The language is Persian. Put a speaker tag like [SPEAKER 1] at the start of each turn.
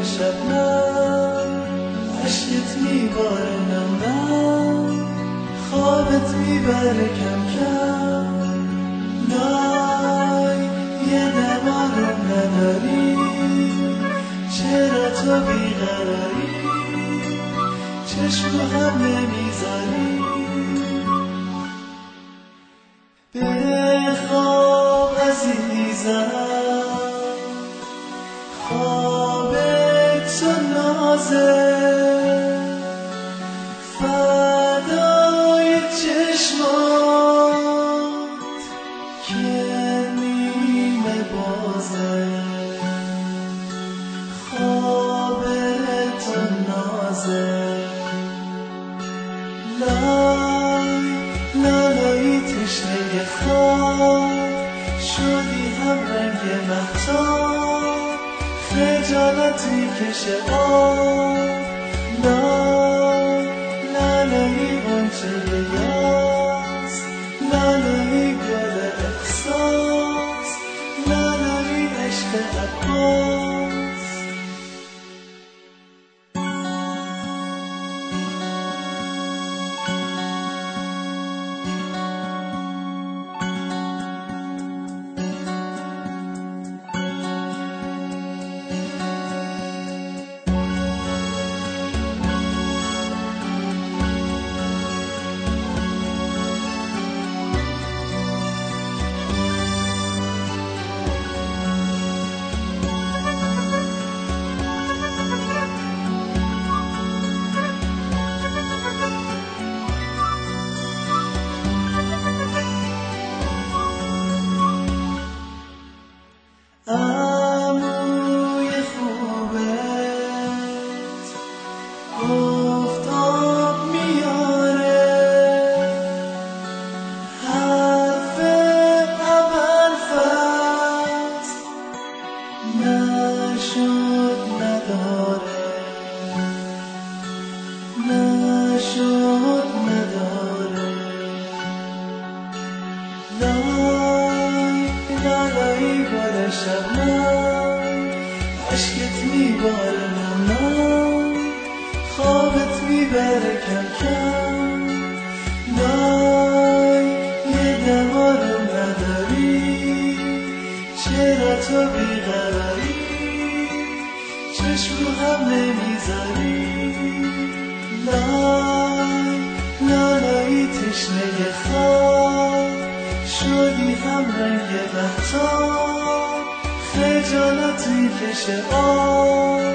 [SPEAKER 1] شبنم، عشقت میباره نم نم، خوابت میبره کم کم. نای یه دمارم نداری، چرا تو بیقراری، چشم هم نمیذاری. بخواب عزیزم، خواب تو نازه، فدای چشمات که نیمه بازه. خواب تو نازه، لای لالای تشنه خواب، شدی هم رنگ مهتاب، خجالت میکشه آب. لای لالای غنچه یاس، لالای گل احساس، لالای عشق عباس. عموی خوبت گفتاب میاره، حرف اول فصل نشد نداره، نشد نداره. لای لالای بار شبنم، عشقت میباره نم نم، خوابت میبره کم کم. لای یه دمارم نداری، چرا تو بیقراری، چشم هم نمیذاری. لای لالای تشنه خواب، شدی هم رنگ مهتاب، خجالت میکشه آب.